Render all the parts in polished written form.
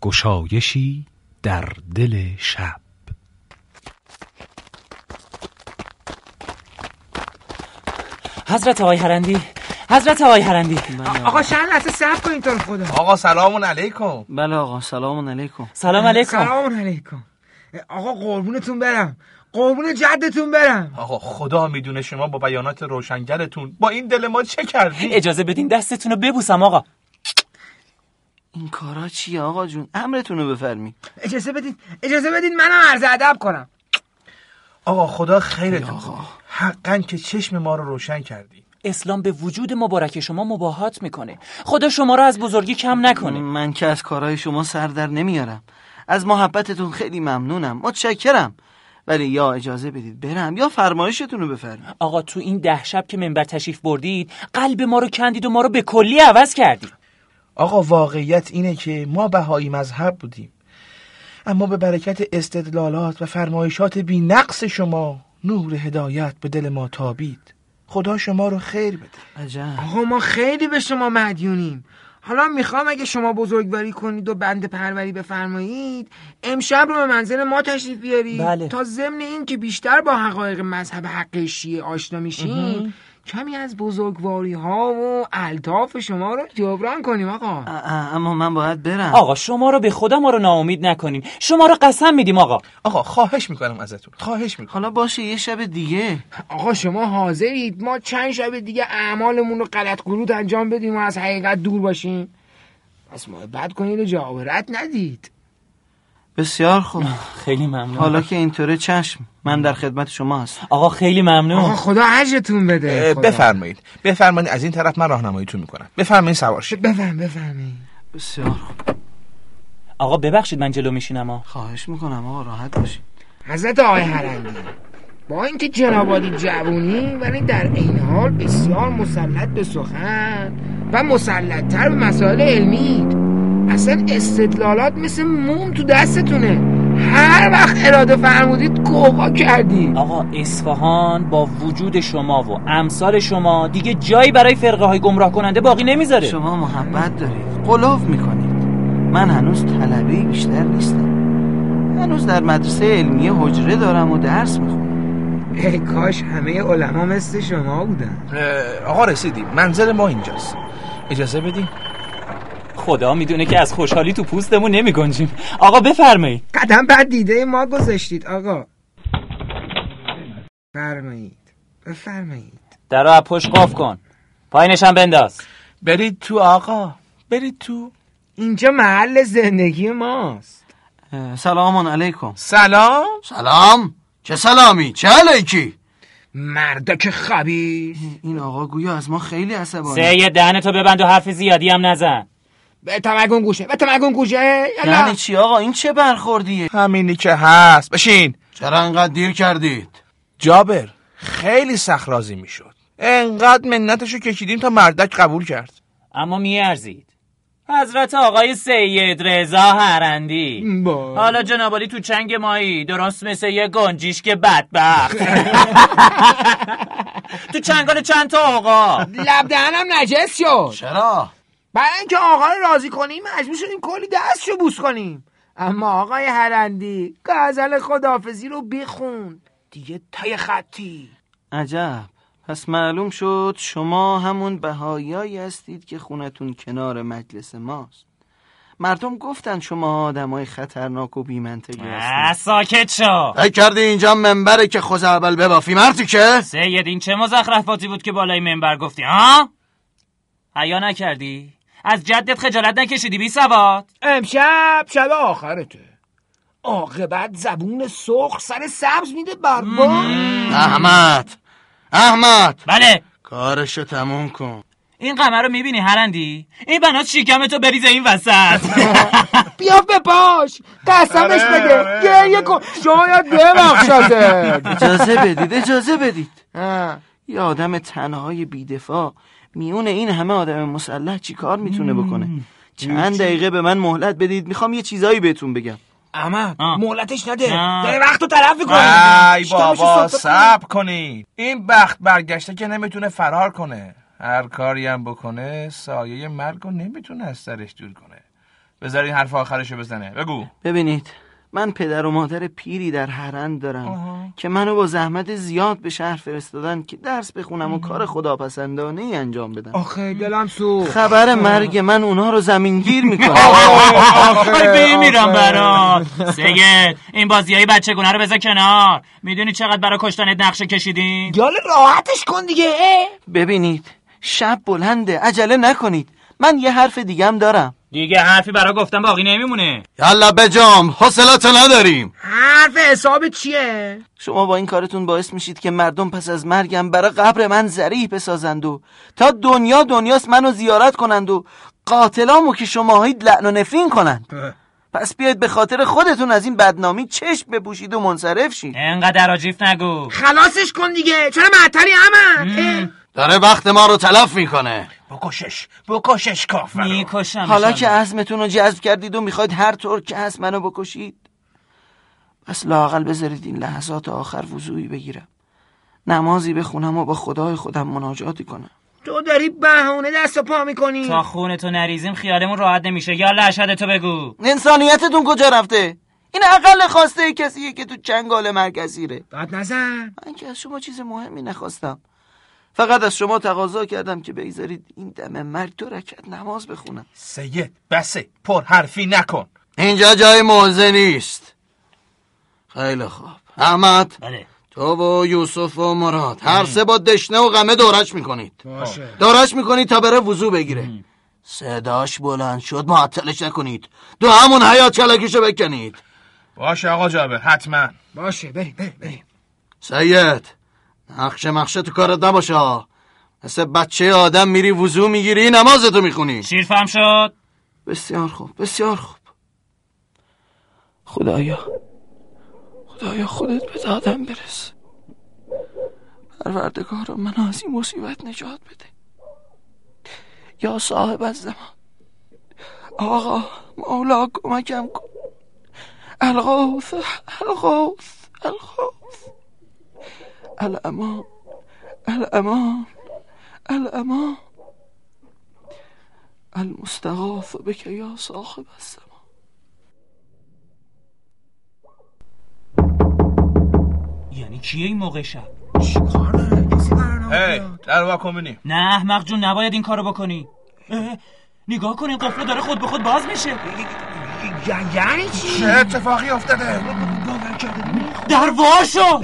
گشایشی در دل شب. حضرت آقای هرندی، حضرت آقای هرندی. آقا چند لحظه صبر کنین تو رو خدا. آقا سلام علیکم. بله آقا سلام علیکم. سلام علیکم. سلام علیکم. آقا قربونتون برم، قربون جدتون برم. آقا خدا میدونه شما با بیانات روشنگرتون با این دل ما چه کردی؟ اجازه بدین دستتون رو ببوسم آقا. این کارا چیه آقا جون؟ امرتون رو بفرمایید. اجازه بدین منم عرض ادب کنم. آقا خدا خیرتون کنه. حقاً که چشم ما رو روشن کردی. اسلام به وجود مبارک شما مباهات میکنه. خدا شما رو از بزرگی کم نکنه. من که از کارهای شما سر در نمیارم. از محبتتون خیلی ممنونم، متشکرم. ولی یا اجازه بدید برم یا فرمایشتون رو بفرمایید. آقا تو این 10 شب که منبر تشریف بردید قلب ما رو کندید و ما رو به کلی عوض کردید. آقا واقعیت اینه که ما بهایی مذهب بودیم، اما به برکت استدلالات و فرمایشات بی نقص شما نور هدایت به دل ما تابید. خدا شما رو خیر بده. عجب. آقا ما خیلی به شما مدیونیم. حالا میخوام اگه شما بزرگواری کنید و بنده پروری بفرمایید امشب رو به منزل ما تشریف بیارید. بله. تا ضمن این که بیشتر با حقایق مذهب حق شیعه آشنا میشین کمی از بزرگواری ها و الطاف شما رو جبران کنیم آقا. اما من باید برم. آقا شما رو به خدا ما رو ناامید نکنین. شما رو قسم میدیم آقا. آقا خواهش میکنم ازتون، خواهش میکنم. حالا باشه یه شب دیگه. آقا شما حاضرید ما چند شب دیگه اعمالمون رو غلط غلوط انجام بدیم و از حقیقت دور باشیم؟ پس محبت کنید و جواب رد ندید. بسیار خوب. خیلی ممنون. حالا که اینطوره چشم، من در خدمت شما هستم. آقا خیلی ممنون. آقا خدا اجرتون بده. بفرمایید از این طرف من راهنماییتون میکنم. بفرمایید سوار شید. بفرمایید. بسیار خوب. آقا ببخشید من جلو میشینم ها. خواهش میکنم آقا، راحت باشید. حضرت آقای هرندی، با اینکه جناب عالی جوونی ولی در این حال بسیار مسلط به سخن و مسلط‌تر به مسائل علمی. اصلا استدلالات مثل موم تو دستتونه. هر وقت اراده فرمودید گوها کردی. آقا اصفهان با وجود شما و امثال شما دیگه جایی برای فرقه های گمراه کننده باقی نمیذاره. شما محبت دارید، غلوف میکنید. من هنوز طلبه بیشتر نیستم. هنوز در مدرسه علمی حجره دارم و درس میخونم. ای کاش همه علما مثل شما بودن. آقا رسیدیم، منزل ما اینجاست. اجازه بدین. خدا میدونه که از خوشحالی تو پوستمون نمی گنجیم. آقا بفرمایید. قدم بعد دیده ما گذاشتید آقا. بفرمایید. درو از پشت قاف کن، پایینش هم بنداز. برید تو آقا، برید تو. اینجا محل زندگی ماست. سلام علیکم. سلام. چه سلامی؟ چه علیکی؟ مردک خبیث. این آقا گویا از ما خیلی عصبانی. سید دهنتو ببند و حرف زیادی هم نزن. به تمگون گوشه. یعنی چی آقا؟ این چه برخوردیه؟ همینی که هست. بشین. چرا انقدر دیر کردید؟ جابر خیلی سخت راضی میشد. انقدر منتشو کشیدیم تا مردک قبول کرد. اما میارزید. حضرت آقای سید رضا هرندی. حالا جناب عالی تو چنگ مایی درست مثل یه گنجیشک بدبخت. تو چنگال چند تا آقا. لب دهنم نجس شد. چرا؟ برای اینکه آقا رو راضی کنیم مجبور شدیم کلی دستشو بوس کنیم. اما آقای هرندی غزل خداحافظی رو بخون دیگه تای خطی. عجب. پس معلوم شد شما همون بهاییایی هستید که خونتون کنار مجلس ماست. مردم گفتن شما آدمای خطرناک و بی‌منطقی هستید. ساکت شو. فکر کردی اینجا منبره که خوزعبل ببافی مرتی که؟ سید این چه مزخرفاتی بود که بالای منبر گفتی ها؟ حیا نکردی؟ از جدت خجالت نکشیدی بی سواد؟ امشب شب آخرته. عاقبت زبون سرخ سر سبز میده برباد. احمد بله. کارشو تموم کن. این قمر رو میبینی هرندی؟ این بنات شیکمتو بریزه این وسط. بیا بپاش قسمش بده گریه کن شاید ببخشده. اجازه بدید. یه آدم تنهای بیدفاع میون این همه آدم مسلح چی کار میتونه بکنه؟ چند دقیقه به من مهلت بدید، میخوام یه چیزایی بهتون بگم. احمد مهلتش نده، داره وقتو تلف میکنه. ای بابا صبر کنید. این بخت برگشته که نمیتونه فرار کنه. هر کاری هم بکنه سایه مرگو نمیتونه از سرش دور کنه. بذارین حرف آخرشو بزنه. بگو. ببینید، من پدر و مادر پیری در هرند دارم که منو با زحمت زیاد به شهر فرستادن که درس بخونم و کار خداپسندانه ای انجام بدم. آخه دلم سوخت. خبر مرگ من اونها رو زمینگیر میکنه. آخه میمیرم برات. سید، این بازیای بچگونه رو بذار کنار. میدونی چقدر برای کشتنت نقشه کشیدین؟ یاله راحتش کن دیگه. ببینید، شب بلنده، عجله نکنید. من یه حرف دیگه هم دارم. دیگه حرفی برای گفتن باقی نمیمونه. یالا بجام، حوصله‌تو نداریم. حرف حساب چیه؟ شما با این کارتون باعث میشید که مردم پس از مرگم برای قبر من ذریح بسازند و تا دنیاست منو زیارت کنند و قاتلامو که شماهید لعن و نفرین کنند. پس بیاید به خاطر خودتون از این بدنامی چشم بپوشید و منصرف شید. انقدر عجیف نگو. خلاصش کن دیگه. چرا معطلی احمد؟ داره وقت ما رو تلف میکنه. بکشش کافر. میکشم. حالا که عزمتون رو جذب کردید و میخواید هر طور که هست منو بکشید، پس لااقل بذارید این لحظات آخر وضوعی بگیرم، نمازی بخونم و با خدای خودم مناجاتی کنم. تو داری بهونه دست و پا میکنی. تا خونتو نریزیم خیالمون راحت نمیشه. یالا اشهدتو بگو. انسانیتتون کجا رفته؟ این اقل خواسته کسیه که تو چنگال مرگ اسیره. داد نزن. من که از شما چیز مهمی نخواستم، فقط از شما تقاضا کردم که بگذارید این دم مرگ 2 رکعت نماز بخونم. سید بسه، پر حرفی نکن. اینجا جای موعظه نیست. خیلی خوب احمد، بله. تو و یوسف و مراد هر سه با دشنه و غمه دورش میکنید. باشه. دورش میکنید تا بره وضو بگیره. صداش بلند شد معطلش نکنید، دو همون حیات چلکشو بکنید. باشه آقا جابر، حتما. باشه بریم. سید، نقشه تو کارت نباشه. مثل بچه آدم میری وضو میگیری نمازتو میخونی. شیر فهم شد. بسیار خوب، بسیار خوب. خدایا خودت به دادم برس. پروردگارا منو از این مصیبت نجات بده. یا صاحب الزمان، آقا مولا کمکم کن. الغوث الامان المستغاث بك یا صاحب الزمان. یعنی کیه این موقع شب؟ چیکار داره؟ کسی هی در واکن بینیم. نه احمق جون، نباید این کارو بکنی. نگاه کن، این قفل داره خود به خود باز میشه. یعنی چی؟ چه اتفاقی افتاده؟ در وا شو.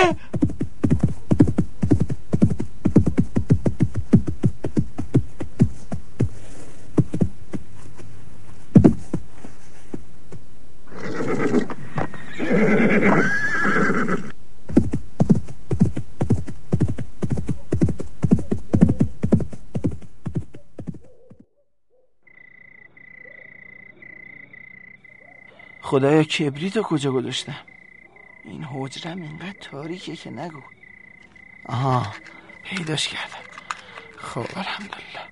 خدایا کبریتو کجا گذاشتم؟ این حجرم اینقدر تاریکه که نگو. آها، پیداش کردم. خب الحمدلله.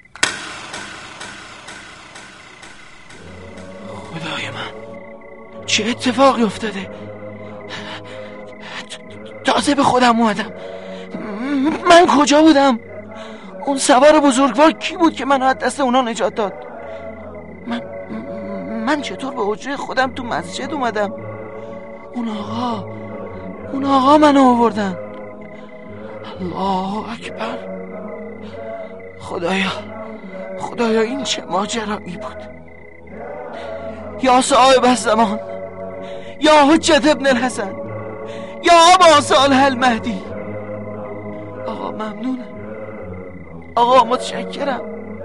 خدای من، چه اتفاقی افتاده؟ تازه به خودم اومدم. من کجا بودم؟ اون سوار بزرگوار کی بود که منو از دست اونا نجات داد؟ من چطور به حجره خودم تو مسجد اومدم؟ اون آقا منو آوردن. الله اکبر. خدایا این چه ماجرایی بود؟ یا صاحب الزمان، یا حجت ابن الحسن، یا ابا صالح المهدی. آقا ممنونم، آقا متشکرم.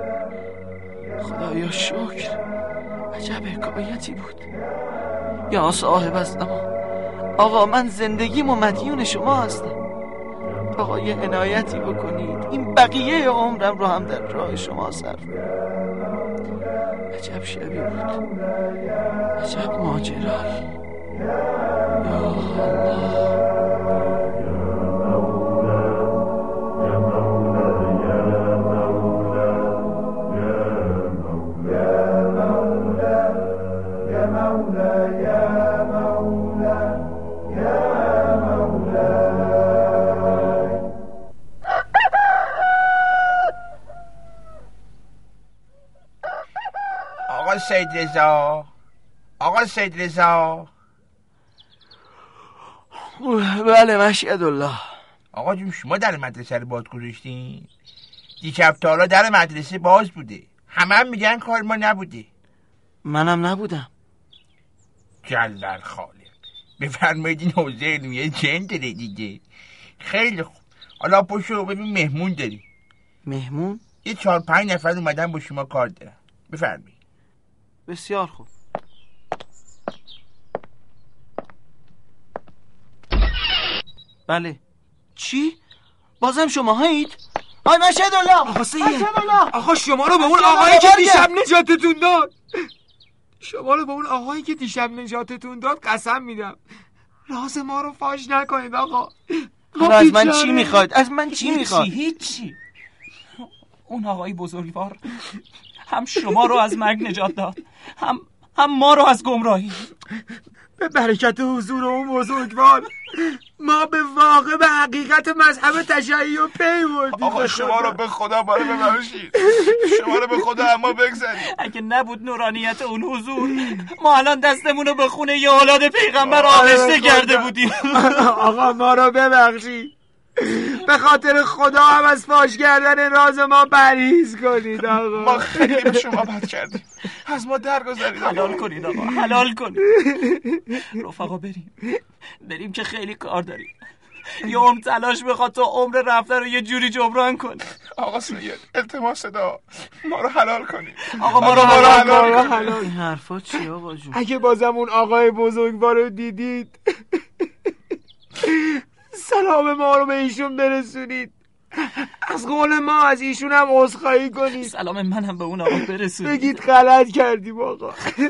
خدایا شکر، عجب حکایتی بود. یا صاحب الزمان، آقا من زندگیم و مدیون شما هستم. آقا یه عنایتی بکنید، این بقیه عمرم رو هم در راه شما صرف کنم. عجب شبی بود، عجب ماجرایی. یا الله. سید رضا، آقا سید رضا. بله مشهد الله. آقا جون شما در مدرسه رو باز گذاشتین؟ دیشب تا حالا در مدرسه باز بوده، همه میگن کار ما نبوده. منم نبودم. جلال خالق، بفرمایید این حوزه علمیه جن داره دیگه. خیلی خوب، حالا پشو ببین مهمون داری. مهمون؟ یه 4-5 نفر اومدن با شما کار دارن، بفرمایید. بسیار خوب. بله. چی؟ بازم شما هایید؟ آی مشهد الله. آقا شما رو به اون آقایی که دیشب نجاتتون داد، شما رو به اون آقایی که دیشب نجاتتون داد قسم میدم راز ما رو فاش نکنید آقا. از من چی میخواید؟ از من چی میخواید؟ هیچی. اون آقای بزرگوار هم شما رو از مرگ نجات داد، هم ما رو از گمراهی. به برکت حضور اون بزرگوار ما به واقع به حقیقت مذهب تشیع پی بردیم. آقا شما رو به خدا باره ببخشید، شما رو به خدا اما بگذارید. اگه نبود نورانیت اون حضور، ما الان دستمون رو به خونه یه اولاد پیغمبر آغشته کرده بودیم. آقا ما رو ببخشید، به خاطر خدا هم از فاش کردن راز ما پرهیز کنید آقا. ما خیلی به شما بد کردیم، از ما درگذرید. حلال کنید آقا، حلال کنید. رفقا بریم که خیلی کار داریم. یه عمر تلاش بخواد تا عمر رفته رو یه جوری جبران کنه. آقا سید التماس دا ما رو حلال کنید. آقا ما رو حلال کنید. این حرفا چی آقا جون؟ اگه بازم اون آقای بزرگوار رو دیدید سلام ما رو به ایشون برسونید، از قول ما از ایشون هم عذرخواهی کنید. سلام منم به اون آقا برسونید. بگید غلط کردیم آقا.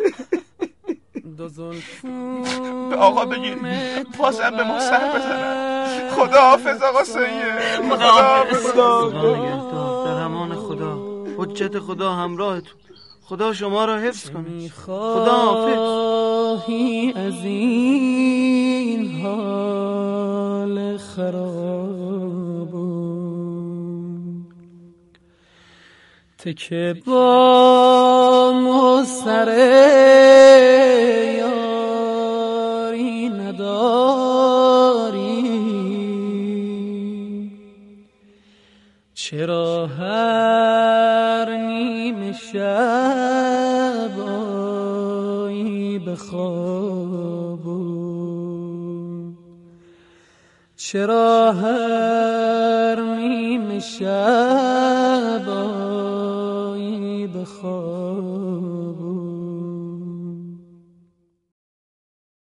به آقا بگید بازم به ما سر بزنن. خدا حافظ آقا سید. خدا حافظ. خدا نگهدار. در امان خدا، حجت خدا همراهتون. خدا شما را حفظ کنه. خدا حافظ. از این حال خراب تکه با مستر یاری نداری، چرا هر نیم شب آیی به خواب، چرا هر نیم شب آیی به خواب.